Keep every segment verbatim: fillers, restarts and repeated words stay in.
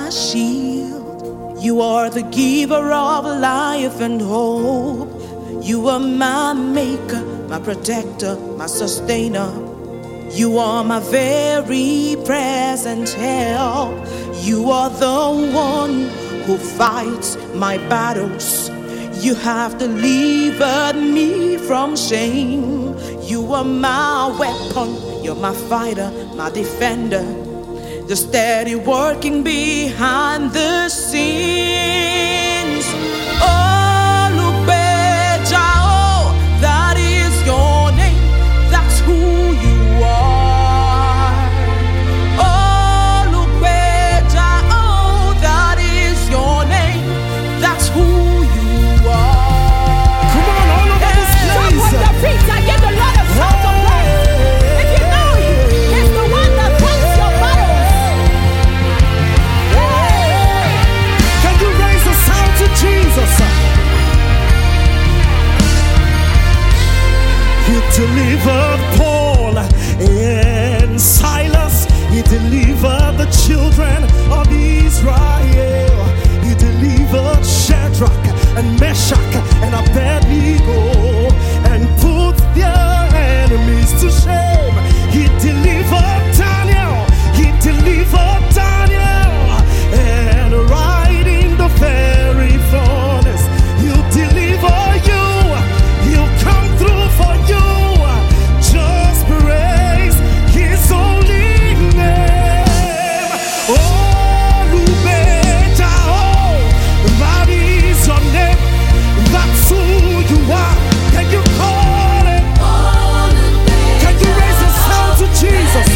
my shield. You are the giver of life and hope. You are my maker, my protector, my sustainer. You are my very present help. You are the one who fights my battles. You have delivered me from shame. You are my weapon, you're my fighter, my defender, the steady working behind the scenes. Oh, Lubeja, oh, that is your name, that's who you are. Oh, Lubeja, oh, that is your name, that's who you are. Come on, all over this place. Jump on your feet and give the Lord a shout of praise. If you know Him, He's the one that fights your battles. Can you raise a sound to Jesus? He delivered Paul and Silas. He delivered the children of Israel. He delivered Shadrach and Meshach and Abednego and put their enemies to shame. He delivered Daniel. He delivered Daniel. And right in the very furnace, He'll deliver you. He'll come through for you. Just praise His holy name. Oh, Lubeja, oh, that is your name. That's who you are. Can you call it? Can you raise a sound to Jesus?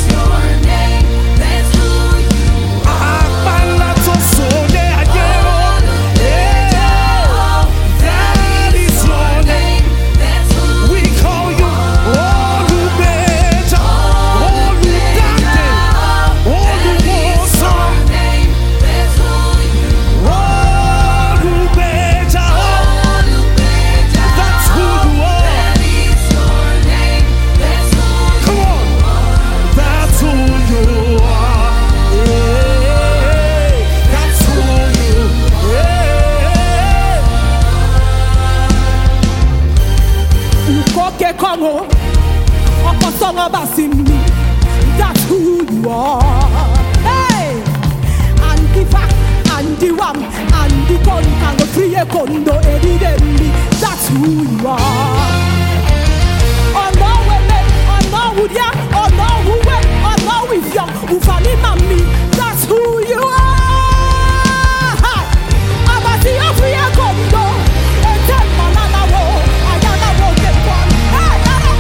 That's who you are. Hey, and the back, and the wham, and the con, and the free condo, Eddie Dembi. That's who you are. Oh no, women, oh no, would ya, oh no, who went, oh no, with young, who funny mommy. That's who you are. I'm a see a free condo, and ten banana roll, I gotta roll them one. Hey,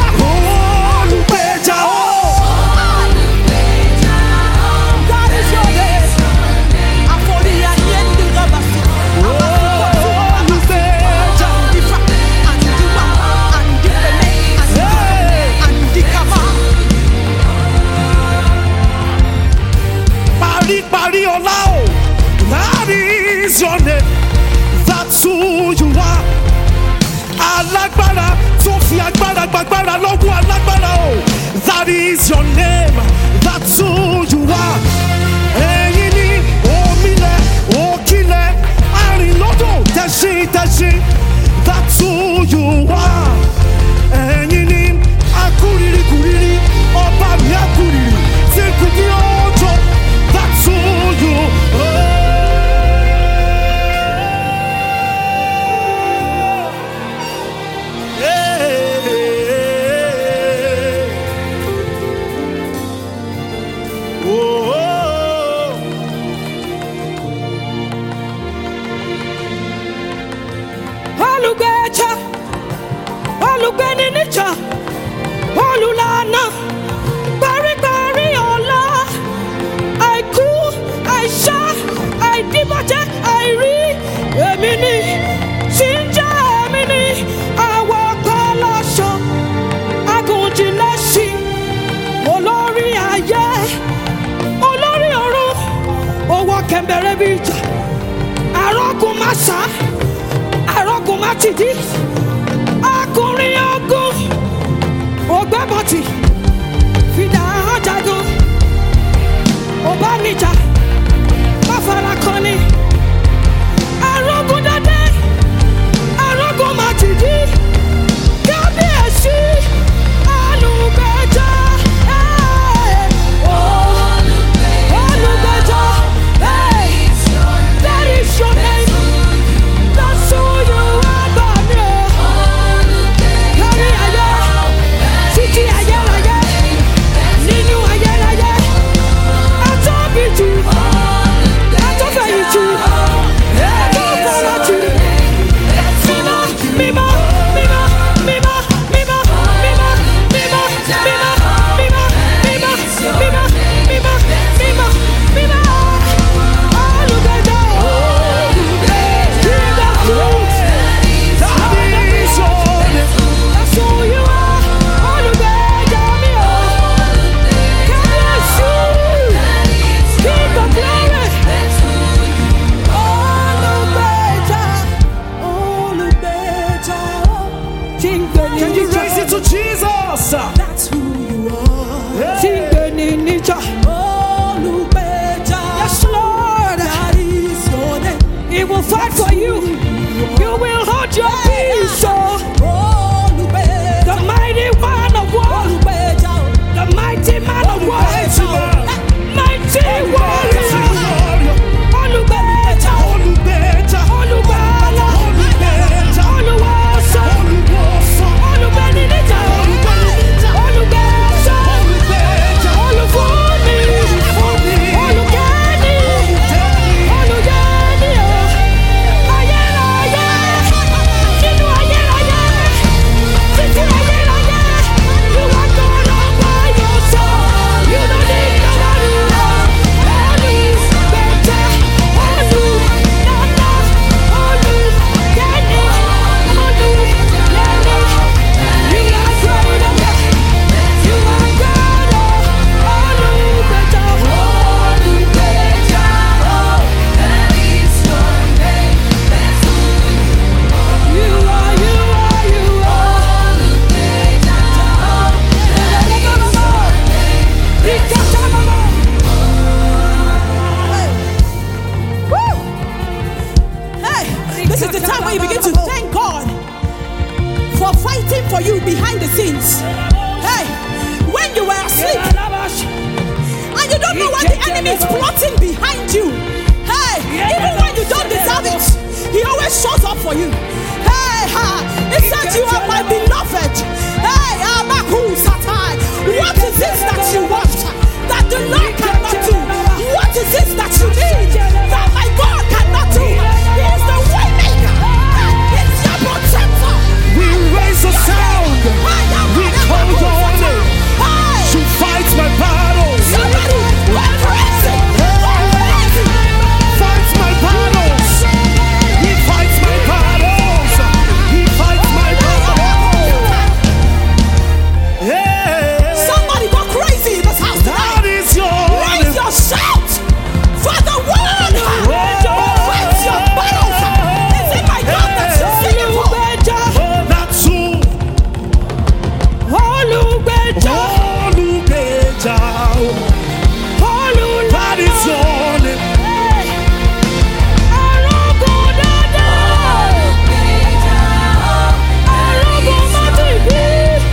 that is your name, that's who you are. Alágbára tó fi agbára gbàgbára lọ́wọ́ alágbára o. That is your name, that's who you are. Ẹ̀yin ni omilẹ̀ òkìlẹ̀ àrìnlọ́dọ̀ tẹ̀sí tẹ̀sí. That's who you are. Ẹ̀yin ni akúriri kúriri ọba mi akúriri tí kò ní ọjọ́. That's who you are. Olugecha, Olugbeninicha, Olulana, Bari Bari Ola, Aiku, Aisha, Aidibaje, Airi, Emini, Sinja Emini, Awakalasha, Agunjilashi, Olori Aye, Olori Oru, Owa Kembere Bija, Arogun Masa, Arogun Matidi, Akurin Ogun, Ogbeboti, Fida Ajagun, Obanija, Mafa farakọni. Arógún dádé, arógún màtìdí. Kábíyèsí, olùgbèjà. Olùgbèjà, hey, that is your name. That's who you are, Bàbá. Kárí ayé, títí ayérayé, nínú ayérayé. Àtọ́bí jù, àtọ́fẹ̀yìn jù, àtọ́fọ̀rọ̀ jù. Mímọ́, mímọ́, mímọ́, mímọ́, mímọ́, mímọ́, mímọ́, mímọ́, mímọ́, mímọ́, mímọ́, mímọ́, mímọ́, mímọ́. Olùgbèjà, King of Kings. That is your name. That's who you are. Olùgbèjà mi o. Kábíyèsí, King of Glory. Olùgbèjà, olùgbèjà o. Can you raise it to Jesus? That's who you are. Tingenija. Olùgbèjà. Yes, Lord. That is your name. He will fight for you. You will hold your peace. Olùgbèjà. The mighty one of war. Olùgbèjà. The mighty man of war. Mighty warrior. Olùgbèjà. Olùgbèjà. Olùgbàlà. Olùgbèjà. Olùwàsàn. Olùgbèníjà. Olùgbèjà. Olùfúnni. Olùkẹ́ni. Olùyẹ́ni o. Ayérayé. Nínú ayérayé. Títí ayérayé. You are God all by yourself. You don't need nobody else. Olùgbèjà. Olùlànà. Olùkẹ́ni. Olùyẹ́ni. You are great and mighty. You are God, oh, Olùgbèjà. Olùgbèjà, oh, that is your name. That's who you are. You are, you are, Olùgbèjà, oh, that is your name. Ìkàtàmọ́mọ́. Woo! Hey, this is the time where you begin to thank God for fighting for you behind the scenes. Hey, when you were asleep and you don't know what the enemy is plotting behind you. Hey, even when you don't deserve it, he always shows up for you. Hey, ha, he said you are my beloved. Hey, Abaku Satai, what is this that you want that the Lord cannot do? What is this that you need that my God cannot do? He is the way maker. It's your protector. We raise a sound. We call your name. To fight my battles. Somebody, we're crazy. We're crazy. Fight my battles. He fights my battles. He fights my battles. Yeah. Somebody go crazy in this house That tonight. is your Raise name. your shout for the one who fights your battles. Is it my God that you're singing for? That's who. Olùgbèjà. Olùgbèjà. Olùlànà. That is your name. Hey. Arógún dádé. Arógún màtìdí.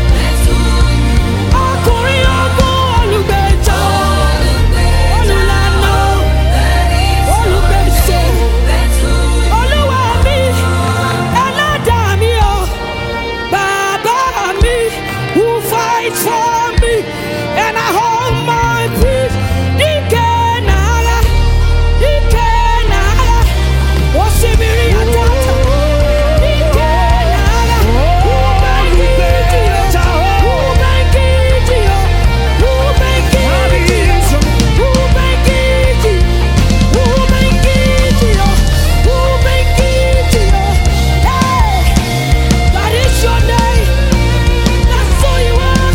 Ọkùnrin ogun olùgbèjà. Olùlànà. Olùgbèsè. Olúwa mi. Ẹlẹ́dàá mi o. Bàbá mi. Who fights for me. And I hold my peace. Dikenara. Dikenara. Osimiri atata. Dikenara. Ubangiji o. Ubangiji o. Ubangiji o. Ubangiji. Ubangiji o. Ubangiji o. Hey, that is your name. That's who you are.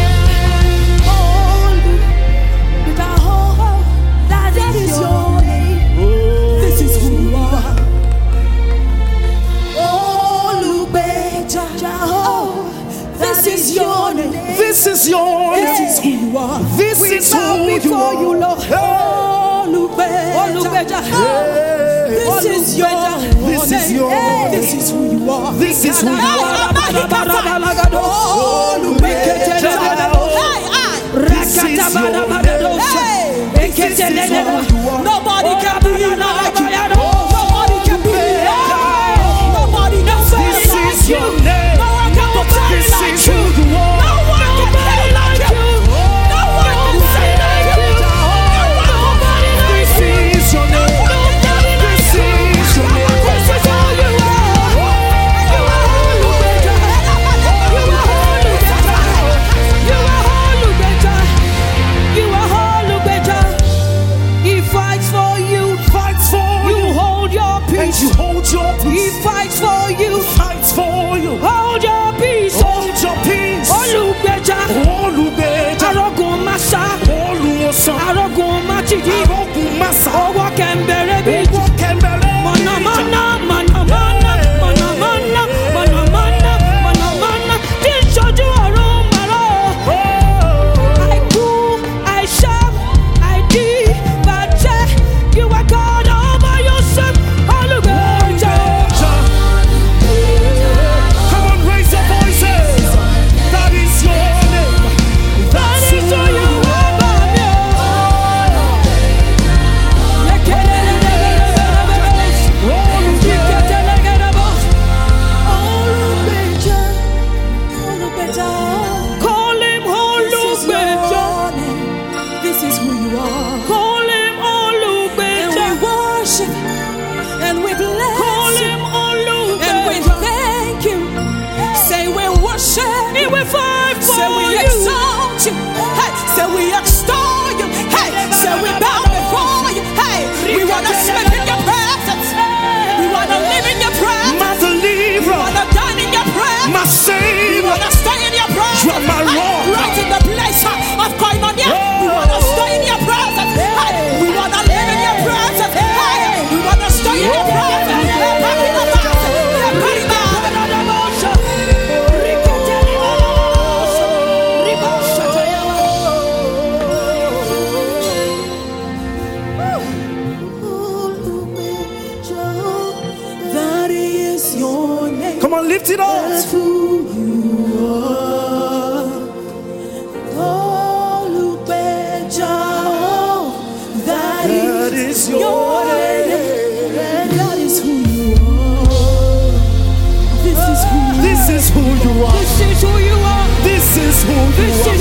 Olùgbèjà, that is your name. This is who you are. Olùgbèjà, this is your name. This is your This is who name. you are. This We is bow who you before are. you, Lord. Hey. Olùgbèjà. This is your name. This is who you are. This is who you are. Oh, Lubeja. This is your name. This is who you are. Nobody can be like you. Nobody can be like you. Nobody can be This like is you. your name. No one can pretend This like is you. who you are. No one can play like you. No one can say like you. No one can body like This you. is your name. This is your name. This is all you are. You are Olubeja. You are Olubeja. You are Olubeja. You are Olubeja. He fights for you. Fights for You you. hold your And peace. you hold your He peace. fights for you. Fights for you. Hold your peace. Hold your peace. Olubeja. Olubeja. Arogun Masa. Olùwòsàn. Arogun Machidi. Arógun Másà. Owó kẹ̀mbẹ̀rẹ̀ bí. Owó kẹ̀mbẹ̀rẹ̀. Mọ̀nàmọ́ná, mọ̀nàmọ́ná, mọ̀nàmọ́ná, mọ̀nàmọ́ná, mọ̀nàmọ́ná. Tí ń ṣojú ọ̀run màró. Àìkú, àìṣá, àìdí, bàjẹ́. You are God all by yourself. Olùgbèjà. Come on, raise your voices. That is your name. That's That is who you who are, Bàbá mi o. Lekelelelelelelele. Lekelelelelelele. Olùgbèjà, Olùgbèjà. Call him Olùgbèjà. This is who you are. Call him Olùgbèjà. And we worship and we bless Call him Olùgbèjà. And we thank you. Say we worship. He will fight for Say we you. exalt you. Hey, say we extol you. Hey, say we bow before you. Hey, we want to spend in your presence. We want to live in your presence. my We deliverer, want to dine in your presence. my We savior. want to stay in your presence. You are my rock. Right in the place uh, of koinonia. We want to stay in your presence. Hey, we want to live in your presence. Hey, we want to stay in your presence. Hey, back in the box. Hey, back in the box. That is your name. Come on, lift it up. That's who you are. Olubeja. That That is is your your name. name. That is who you are. This is who you This is who you are. are. This is who you are. This is who you This are.